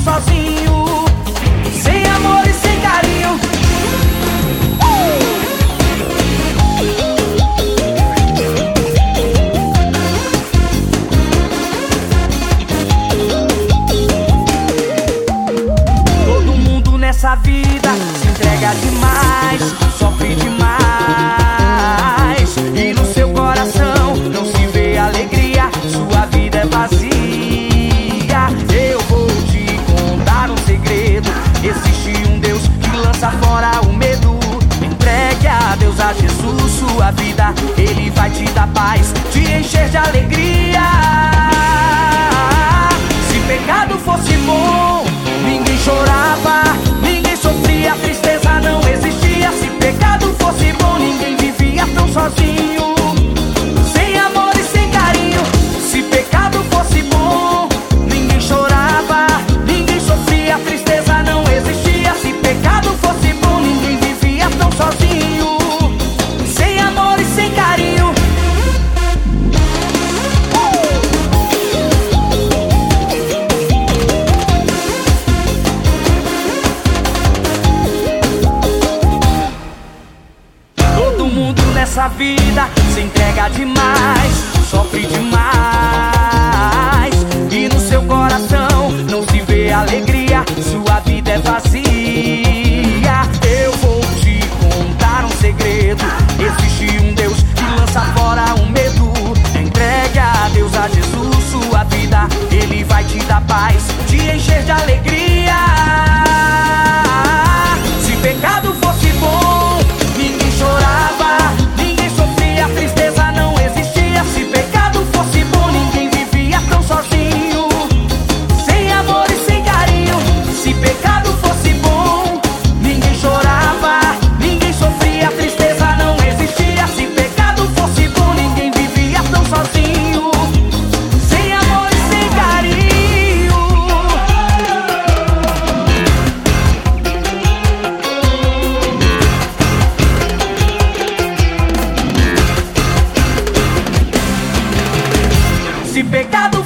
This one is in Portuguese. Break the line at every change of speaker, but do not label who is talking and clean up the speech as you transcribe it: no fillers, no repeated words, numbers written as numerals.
sozinho, sem amor e sem carinho. Todo mundo nessa vida se entrega demais, sofre demais, e no seu coração não se vê alegria, sua vida é vazia. Eu vou te contar um segredo: existe um Deus que lança fora o medo. Entregue a Deus, a Jesus, sua vida, Ele vai te dar paz, te encher de alegria. Se pecado fosse bom, ninguém chorava, ninguém sofria, tristeza não existia. Se pecado fosse bom, ninguém vivia tão sozinho, sem amor e sem carinho. Se pecado fosse bom, ninguém chorava, ninguém sofria, tristeza não existia. Se pecado fosse bom, ninguém vivia tão sozinho, sem amor e sem carinho. Todo mundo nessa vida se entrega demais, sofre demais, e no seu coração não se vê alegria, sua vida é vazia. Eu vou te contar um segredo: existe um Deus que lança fora o medo. Entregue a Deus, a Jesus, sua vida, Ele vai te dar paz, te encher de alegria. Se pecado fosse bom, ninguém chorava, ninguém sofria, tristeza não existia. Se pecado fosse bom, ninguém vivia tão sozinho, sem amor e sem carinho. Se pecado fosse bom, ninguém chorava, ninguém sofria, tristeza não existia. Se pecado fosse bom, ninguém vivia tão sozinho, sem amor e sem carinho. Se pecado